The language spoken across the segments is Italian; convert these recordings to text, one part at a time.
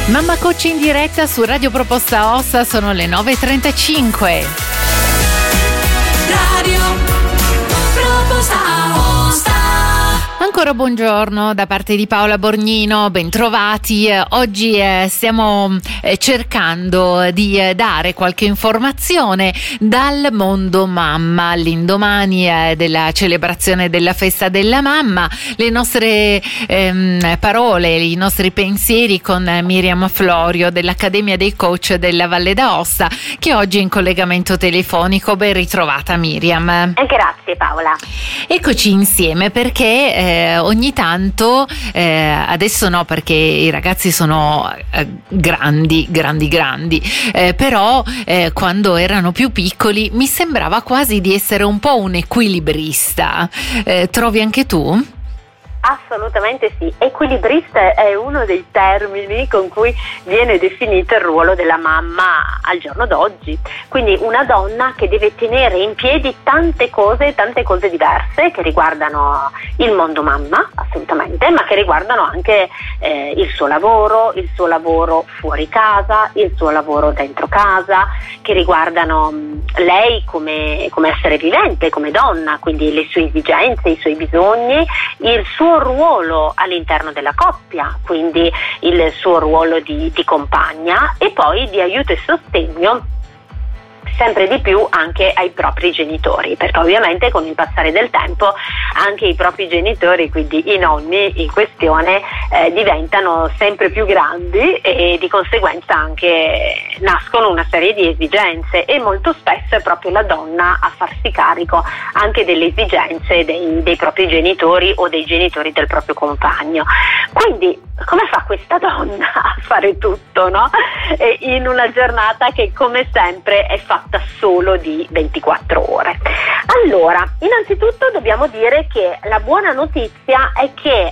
Mamma Coach in diretta su Radio Proposta Ossa, sono le 9.35. Radio Proposta Ossa. Ancora buongiorno da parte di Paola Borgnino, bentrovati. Oggi stiamo cercando di dare qualche informazione dal mondo mamma, all'indomani della celebrazione della festa della mamma, le nostre parole, i nostri pensieri con Miriam Florio dell'Accademia dei Coach della Valle d'Aosta, che oggi è in collegamento telefonico. Ben ritrovata Miriam. Grazie Paola. Eccoci insieme perché ogni tanto, adesso no perché i ragazzi sono grandi, però quando erano più piccoli mi sembrava quasi di essere un po' un equilibrista. Trovi anche tu? Assolutamente sì, equilibrista è uno dei termini con cui viene definito il ruolo della mamma al giorno d'oggi, quindi una donna che deve tenere in piedi tante cose diverse che riguardano il mondo mamma, assolutamente, ma che riguardano anche il suo lavoro fuori casa, il suo lavoro dentro casa, che riguardano lei come essere vivente, come donna, quindi le sue esigenze, i suoi bisogni, il suo ruolo all'interno della coppia, quindi il suo ruolo di compagna e poi di aiuto e sostegno sempre di più anche ai propri genitori, perché ovviamente con il passare del tempo anche i propri genitori, quindi i nonni in questione, diventano sempre più grandi e di conseguenza anche nascono una serie di esigenze e molto spesso è proprio la donna a farsi carico anche delle esigenze dei propri genitori o dei genitori del proprio compagno. Quindi come fa questa donna a fare tutto, no? In una giornata che come sempre è fatta solo di 24 ore. Allora, innanzitutto dobbiamo dire che la buona notizia è che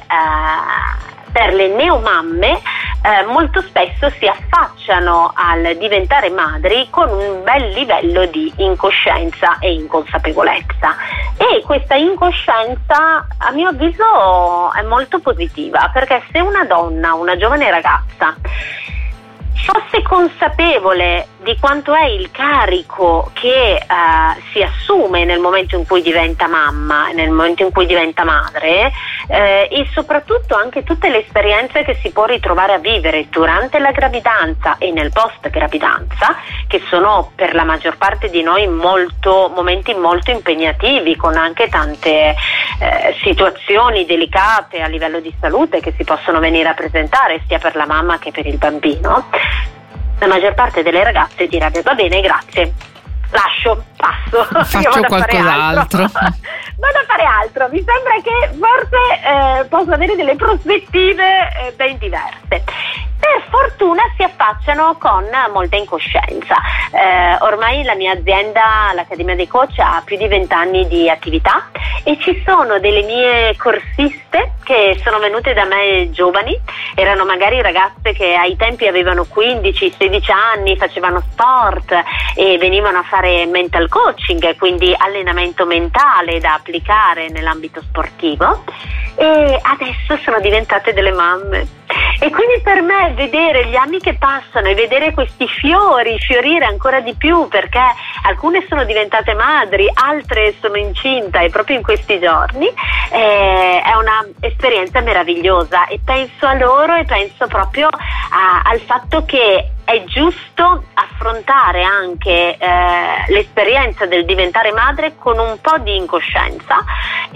per le neomamme molto spesso si affacciano al diventare madri con un bel livello di incoscienza e inconsapevolezza, e questa incoscienza a mio avviso è molto positiva, perché se una donna, una giovane ragazza fosse consapevole di quanto è il carico che si assume nel momento in cui diventa mamma, nel momento in cui diventa madre, e soprattutto anche tutte le esperienze che si può ritrovare a vivere durante la gravidanza e nel post gravidanza, che sono per la maggior parte di noi momenti molto impegnativi, con anche tante situazioni delicate a livello di salute che si possono venire a presentare sia per la mamma che per il bambino. La maggior parte delle ragazze direbbe: va bene, grazie, lascio, passo, faccio qualcos'altro. Vado a fare altro, mi sembra che forse posso avere delle prospettive ben diverse. Per fortuna si affacciano con molta incoscienza. Ormai la mia azienda, l'Accademia dei Coach, ha più di 20 anni di attività e ci sono delle mie corsiste che sono venute da me giovani, erano magari ragazze che ai tempi avevano 15-16 anni, facevano sport e venivano a fare mental coaching, quindi allenamento mentale da applicare nell'ambito sportivo, e adesso sono diventate delle mamme. E quindi per me vedere gli anni che passano e vedere questi fiori fiorire ancora di più, perché alcune sono diventate madri, altre sono incinta e proprio in questi giorni, è una esperienza meravigliosa, e penso a loro e penso proprio al fatto che è giusto affrontare anche l'esperienza del diventare madre con un po' di incoscienza,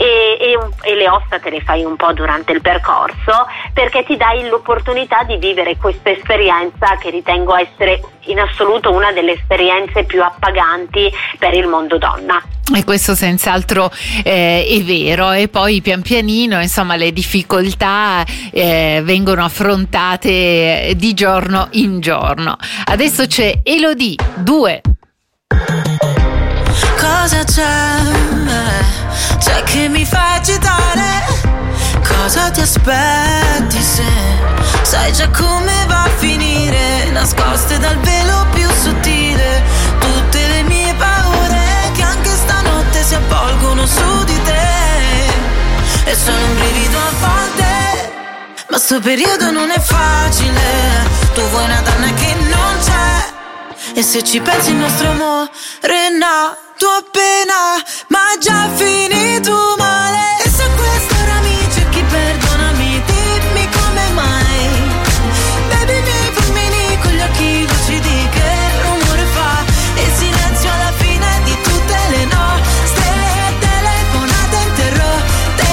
e le ossa te le fai un po' durante il percorso, perché ti dai l'opportunità di vivere questa esperienza che ritengo essere in assoluto una delle esperienze più appaganti per il mondo donna. E questo senz'altro è vero, e poi pian pianino insomma le difficoltà vengono affrontate di giorno in giorno. Adesso c'è Elodie 2. Cosa c'è che mi fa agitare? Cosa ti aspetti se sai già come va a finire? Nascoste dal velo più sottile tutte le mie paure che anche stanotte si avvolgono su di te, e sono un brivido a volte, ma sto periodo non è facile. Tu vuoi una donna che non c'è, e se ci pensi il nostro amore è nato appena, ma è già finito male. E se questo ora mi cerchi, perdonami, dimmi come mai. Baby, miei fulmini con gli occhi lucidi, che rumore fa il silenzio alla fine di tutte le nostre telefonate interrotte.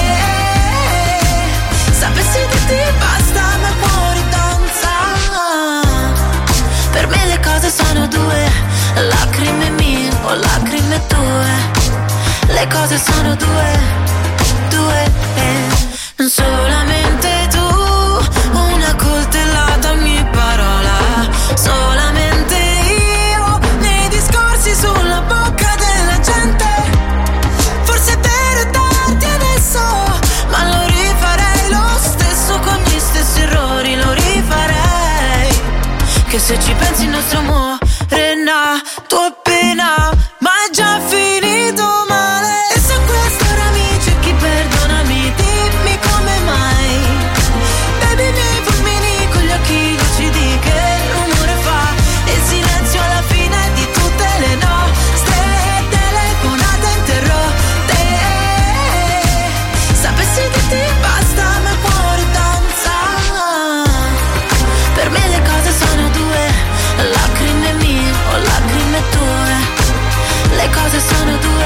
Sapessi che ti basta, ma il cuore danza. Per me le cose sono due, lacrime mie o lacrime tue. Le cose sono due, solamente tu, una coltellata ogni parola, solamente io nei discorsi sulla bocca della gente. Forse è vero tardi adesso, ma lo rifarei lo stesso con gli stessi errori, lo rifarei. Che se ci pensi il nostro amore è nato appena, ma è già finito male. E se questo ora mi cerchi, perdonami, dimmi come mai. Baby, miei fulmini con gli occhi lucidi, che rumore fa il silenzio alla fine di tutte le nostre telefonate interrotte. Sapessi che ti basta, ma il cuore danza. Per me le cose sono due, lacrime mie o lacrime tue. Le cose sono due.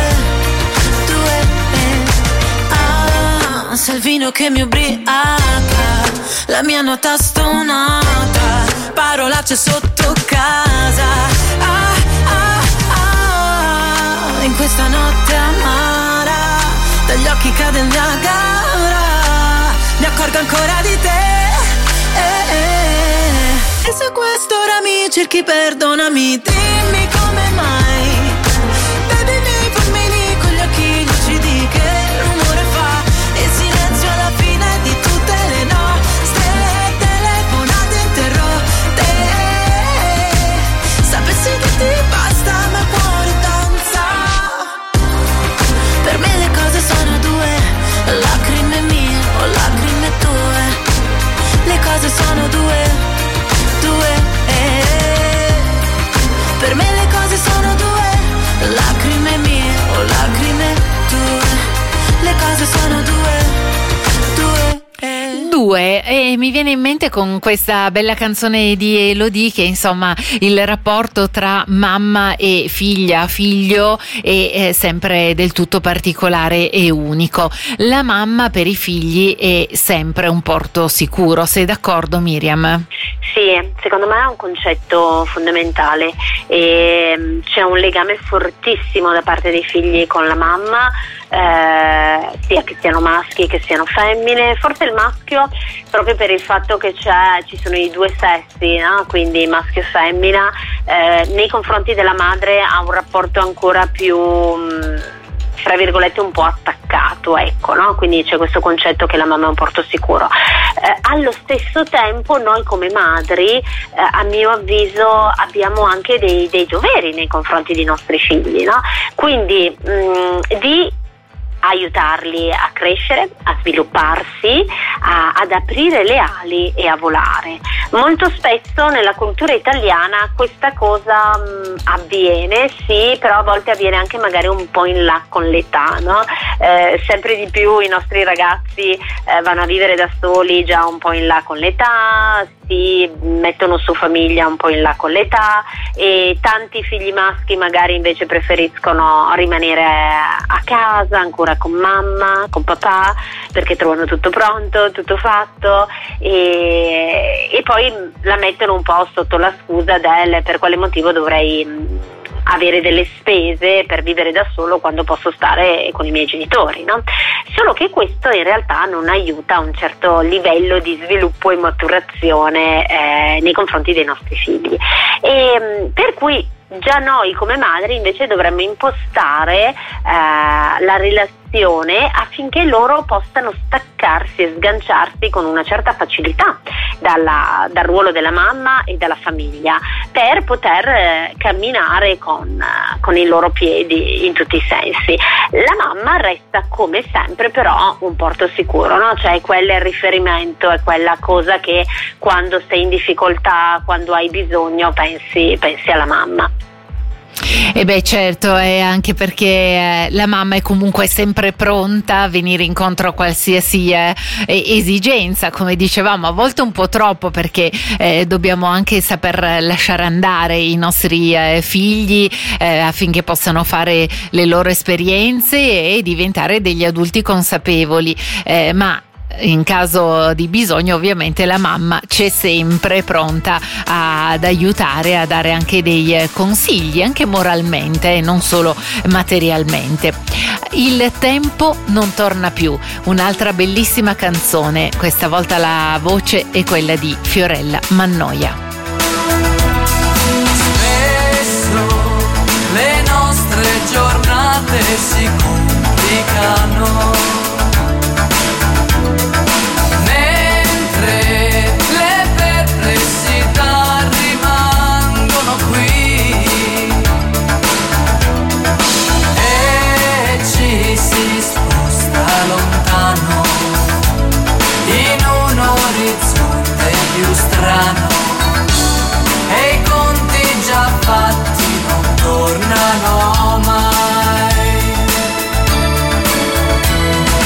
Ah, se il vino che mi ubriaca, la mia nota stonata, parolacce sotto casa. In questa notte amara, dagli occhi cade il Niagara, mi accorgo ancora di te. E se questo ora mi cerchi, perdonami, dimmi come mai. Baby, miei fulmini con gli occhi lucidi, che rumore fa il silenzio alla fine di tutte le nostre telefonate interrotte. Sapessi che ti basta, ma il cuore danza. Per me le cose sono due, lacrime mie o lacrime tue. Le cose sono due. Per me le cose sono due, lacrime mie o lacrime tue. Le cose sono due. E mi viene in mente con questa bella canzone di Elodie che insomma il rapporto tra mamma e figlia, figlio è sempre del tutto particolare e unico. La mamma per i figli è sempre un porto sicuro, sei d'accordo Miriam? Sì, secondo me è un concetto fondamentale e c'è un legame fortissimo da parte dei figli con la mamma, sia che siano maschi che siano femmine. Forse il maschio proprio per il fatto che ci sono i due sessi, no? Quindi maschio e femmina, nei confronti della madre ha un rapporto ancora più fra virgolette un po' attaccato, ecco, no? Quindi c'è questo concetto che la mamma è un porto sicuro. Allo stesso tempo noi come madri, a mio avviso, abbiamo anche dei doveri nei confronti dei nostri figli, no? Quindi di aiutarli a crescere, a svilupparsi, ad aprire le ali e a volare. Molto spesso nella cultura italiana questa cosa avviene, sì, però a volte avviene anche magari un po' in là con l'età, no? Sempre di più i nostri ragazzi vanno a vivere da soli già un po' in là con l'età, si mettono su famiglia un po' in là con l'età e tanti figli maschi magari invece preferiscono rimanere a casa ancora con mamma, con papà, perché trovano tutto pronto, tutto fatto e poi la mettono un po' sotto la scusa del per quale motivo dovrei avere delle spese per vivere da solo quando posso stare con i miei genitori, no? Solo che questo in realtà non aiuta a un certo livello di sviluppo e maturazione nei confronti dei nostri figli e per cui già noi come madri invece dovremmo impostare la relazione educazione affinché loro possano staccarsi e sganciarsi con una certa facilità dal ruolo della mamma e dalla famiglia, per poter camminare con i loro piedi in tutti i sensi. La mamma resta come sempre però un porto sicuro, no? Cioè quella è il riferimento, è quella cosa che quando sei in difficoltà, quando hai bisogno, pensi alla mamma. E beh, certo, è anche perché la mamma è comunque sempre pronta a venire incontro a qualsiasi esigenza, come dicevamo, a volte un po' troppo, perché dobbiamo anche saper lasciare andare i nostri figli affinché possano fare le loro esperienze e diventare degli adulti consapevoli, ma in caso di bisogno ovviamente la mamma c'è sempre pronta ad aiutare, a dare anche dei consigli, anche moralmente e non solo materialmente. Il tempo non torna più, un'altra bellissima canzone, questa volta la voce è quella di Fiorella Mannoia. Spesso le nostre giornate si complicano, più strano, e i conti già fatti non tornano mai.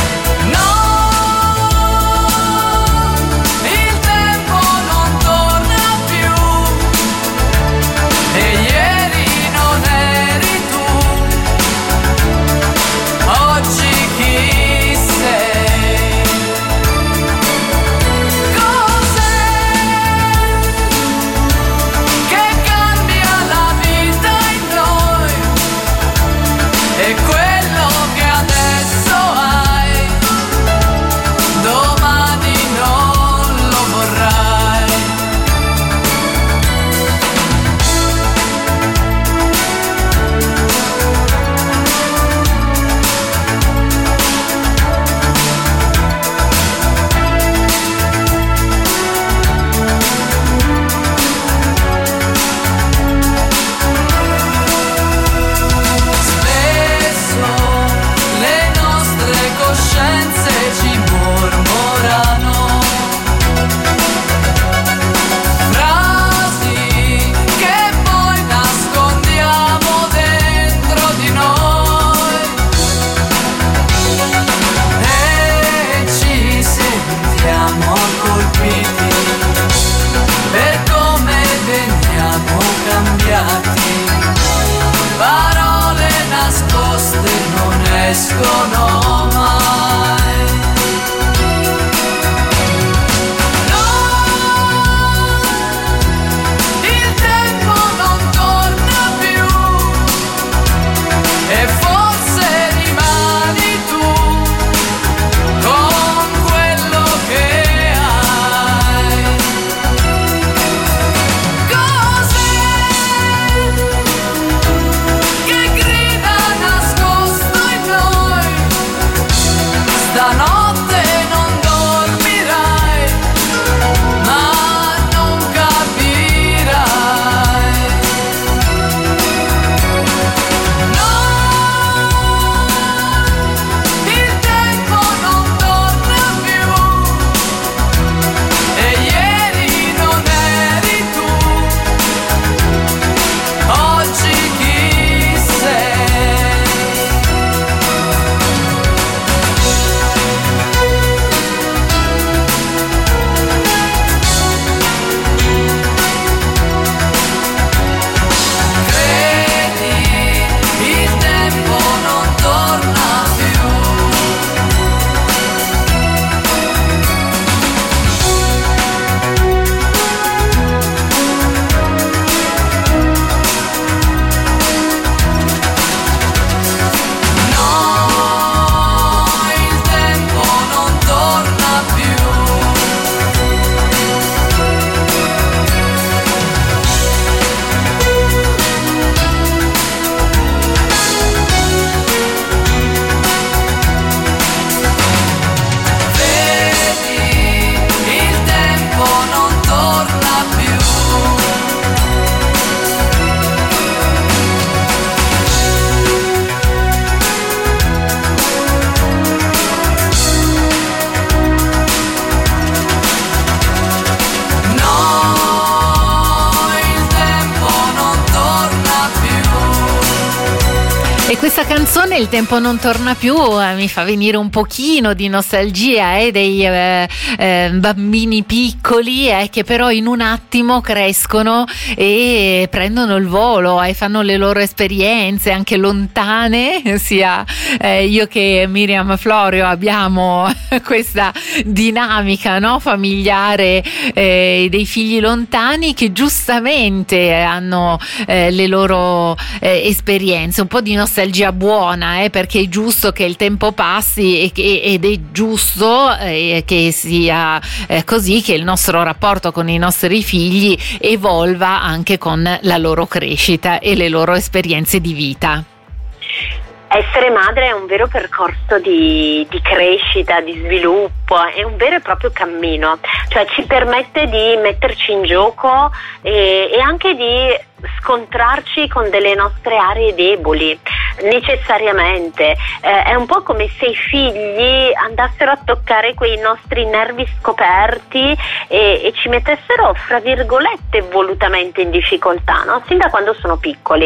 Questa canzone Il tempo non torna più mi fa venire un pochino di nostalgia dei bambini piccoli che però in un attimo crescono e prendono il volo e fanno le loro esperienze anche lontane, sia io che Miriam Florio abbiamo questa dinamica, no, familiare dei figli lontani che giustamente hanno le loro esperienze, un po' di nostalgia buona, perché è giusto che il tempo passi ed è giusto che sia così, che il nostro rapporto con i nostri figli evolva anche con la loro crescita e le loro esperienze di vita. Essere madre è un vero percorso di crescita, di sviluppo, è un vero e proprio cammino, cioè ci permette di metterci in gioco e anche di scontrarci con delle nostre aree deboli, necessariamente. È un po' come se i figli andassero a toccare quei nostri nervi scoperti e ci mettessero, fra virgolette, volutamente in difficoltà, no? Sin da quando sono piccoli.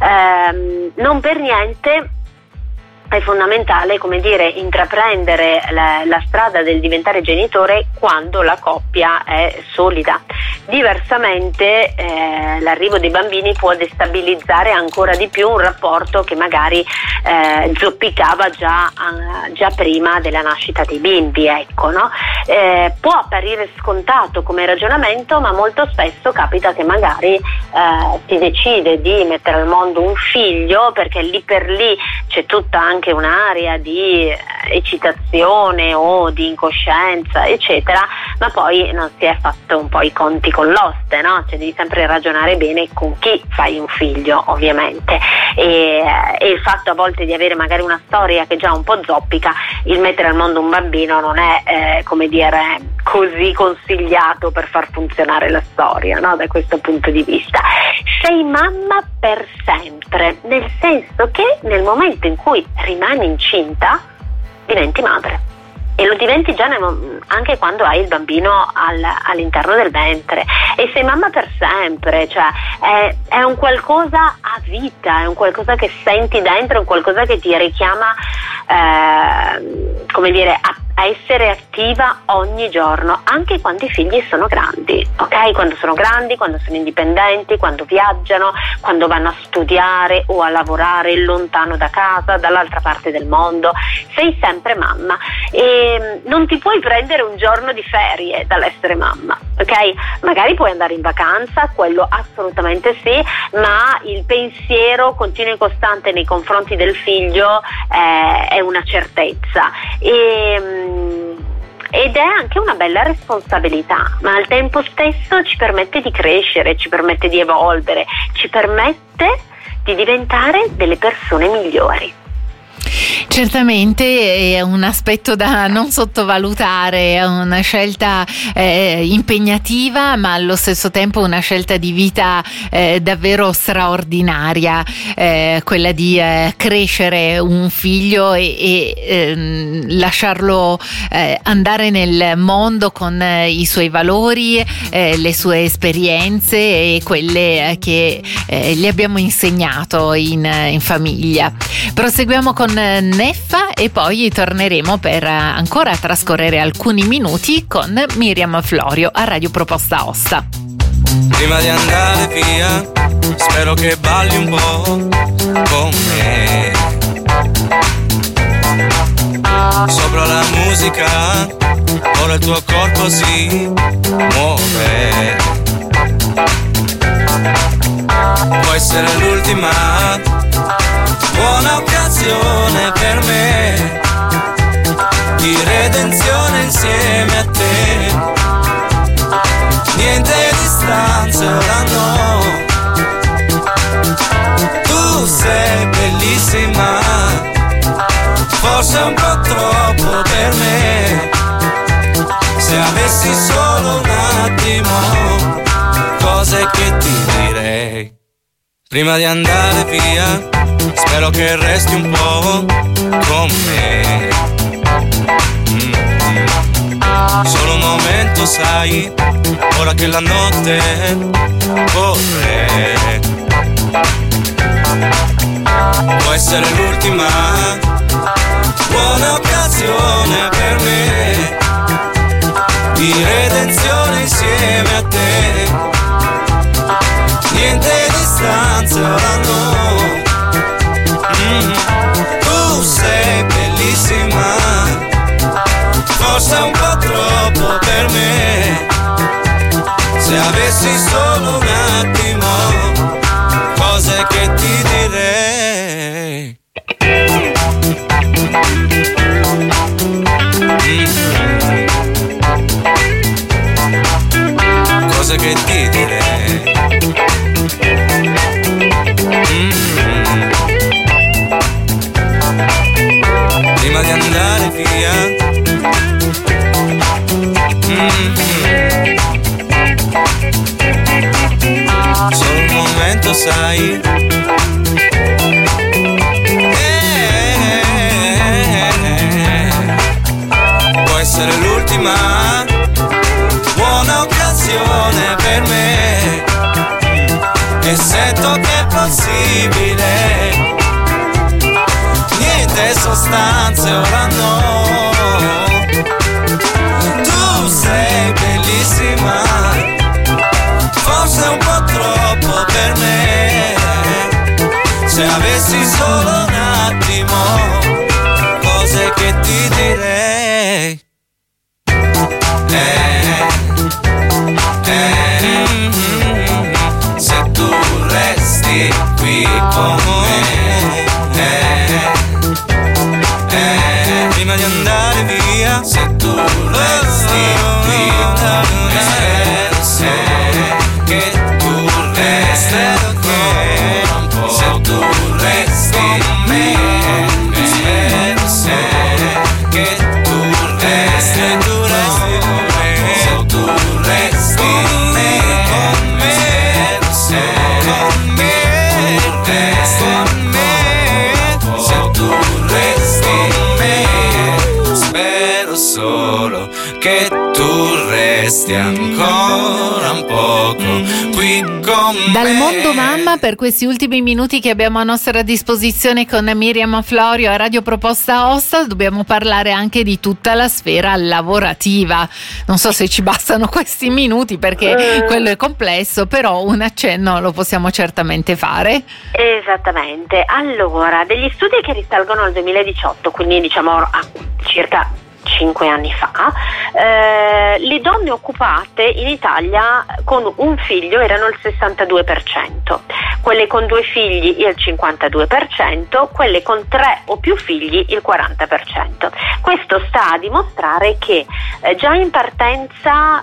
Non per niente è fondamentale, come dire, intraprendere la strada del diventare genitore quando la coppia è solida. Diversamente l'arrivo dei bambini può destabilizzare ancora di più un rapporto che magari zoppicava già prima della nascita dei bimbi, ecco, no? Può apparire scontato come ragionamento, ma molto spesso capita che magari si decide di mettere al mondo un figlio perché lì per lì c'è tutta anche un'area di eccitazione o di incoscienza, eccetera, ma poi non si è fatto un po' i conti con l'oste, no? Cioè devi sempre ragionare bene con chi fai un figlio, ovviamente, e il fatto a volte di avere magari una storia che già un po' zoppica, il mettere al mondo un bambino non è come dire così consigliato per far funzionare la storia, no? Da questo punto di vista sei mamma per sempre, nel senso che nel momento in cui rimani incinta diventi madre, e lo diventi già anche quando hai il bambino all'interno del ventre, e sei mamma per sempre, cioè è un qualcosa a vita, è un qualcosa che senti dentro, è un qualcosa che ti richiama come dire a essere attiva ogni giorno, anche quando i figli sono grandi, ok? Quando sono grandi, quando sono indipendenti, quando viaggiano, quando vanno a studiare o a lavorare lontano da casa, dall'altra parte del mondo, sei sempre mamma e non ti puoi prendere un giorno di ferie dall'essere mamma, ok? Magari puoi andare in vacanza, quello assolutamente sì, ma il pensiero continuo e costante nei confronti del figlio è una certezza ed è anche una bella responsabilità, ma al tempo stesso ci permette di crescere, ci permette di evolvere, ci permette di diventare delle persone migliori. Certamente è un aspetto da non sottovalutare, è una scelta impegnativa, ma allo stesso tempo una scelta di vita davvero straordinaria, quella di crescere un figlio e lasciarlo andare nel mondo con i suoi valori, le sue esperienze e quelle che gli abbiamo insegnato in famiglia. Proseguiamo con Neffa e poi torneremo per ancora trascorrere alcuni minuti con Miriam Florio a Radio Proposta Osta. Prima di andare via, spero che balli un po' con me. Sopra la musica, ora il tuo corpo si muove. Può essere l'ultima buona occasione per me di redenzione insieme a te. Niente distanze ora no, tu sei bellissima, forse un po' troppo per me. Se avessi solo un attimo, cose che ti direi. Prima di andare via, spero che resti un po' con me. Solo un momento, sai, ora che la notte corre. può essere l'ultima buona occasione per me di redenzione insieme a te. Niente distanze ora no. Tu sei bellissima, forse un po' troppo per me. Se avessi solo un attimo, cose che ti direi. Cose che ti direi. Prima di andare via. Solo un momento, sai. Può essere l'ultima buona occasione per me. E sento che è possibile. Niente sostanze ora no. Tu sei bellissima, forse un po' troppo per me. Se avessi solo un attimo, cose che ti direi. Se tu resti qui con me, prima di andare via. Se tu resti qui con me, spero che tu resti ancora un po'. Se tu resti con me, spero che tu resti con me. Se tu resti con me, spero con me, resti con me. Se tu resti con me, spero solo che tu resti ancora un poco qui con me. Dal mondo mamma, per questi ultimi minuti che abbiamo a nostra disposizione con Miriam Florio a Radio Proposta Hostel, dobbiamo parlare anche di tutta la sfera lavorativa. Non so se ci bastano questi minuti perché quello è complesso, però un accenno lo possiamo certamente fare. Esattamente. Allora, degli studi che risalgono al 2018, quindi diciamo a circa 5 anni fa, le donne occupate in Italia con un figlio erano il 62%, quelle con 2 figli il 52%, quelle con 3 o più figli il 40%. Questo sta a dimostrare che già in partenza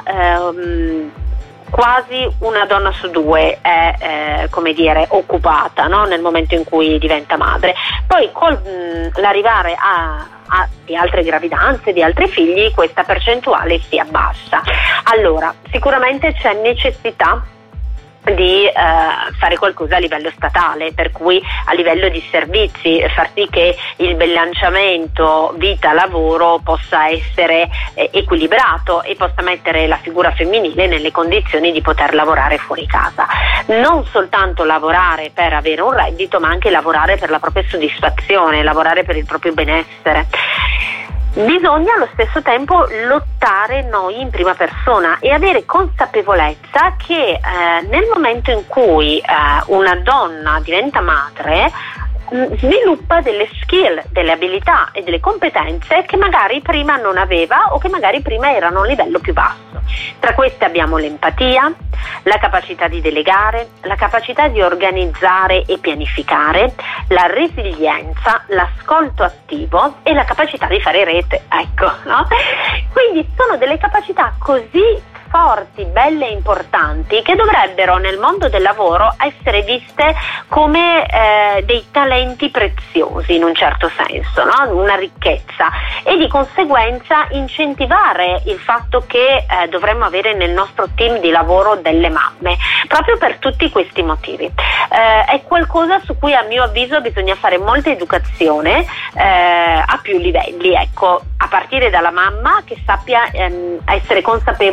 quasi una donna su 2 è come dire occupata, no? Nel momento in cui diventa madre. Poi con l'arrivare di altre gravidanze, di altri figli, questa percentuale si abbassa. Allora, sicuramente c'è necessità di fare qualcosa a livello statale, per cui a livello di servizi far sì che il bilanciamento vita-lavoro possa essere equilibrato e possa mettere la figura femminile nelle condizioni di poter lavorare fuori casa, non soltanto lavorare per avere un reddito, ma anche lavorare per la propria soddisfazione, lavorare per il proprio benessere. Bisogna allo stesso tempo lottare noi in prima persona e avere consapevolezza che nel momento in cui una donna diventa madre sviluppa delle skill, delle abilità e delle competenze che magari prima non aveva o che magari prima erano a un livello più basso. Tra queste abbiamo l'empatia, la capacità di delegare, la capacità di organizzare e pianificare, la resilienza, l'ascolto attivo e la capacità di fare rete, ecco, no? Quindi sono delle capacità così forti, belle e importanti che dovrebbero nel mondo del lavoro essere viste come dei talenti preziosi in un certo senso, no? Una ricchezza, e di conseguenza incentivare il fatto che dovremmo avere nel nostro team di lavoro delle mamme, proprio per tutti questi motivi. È qualcosa su cui a mio avviso bisogna fare molta educazione a più livelli, ecco, a partire dalla mamma che sappia essere consapevole di questo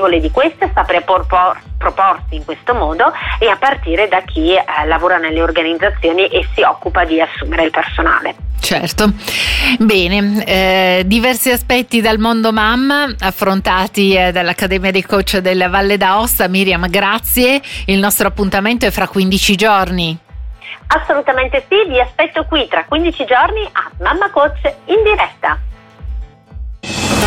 queste sapere proporsi in questo modo, e a partire da chi lavora nelle organizzazioni e si occupa di assumere il personale. Certo, bene, diversi aspetti dal mondo mamma affrontati dall'Accademia dei Coach della Valle d'Aosta. Miriam, grazie, il nostro appuntamento è fra 15 giorni. Assolutamente sì, vi aspetto qui tra 15 giorni a Mamma Coach in diretta.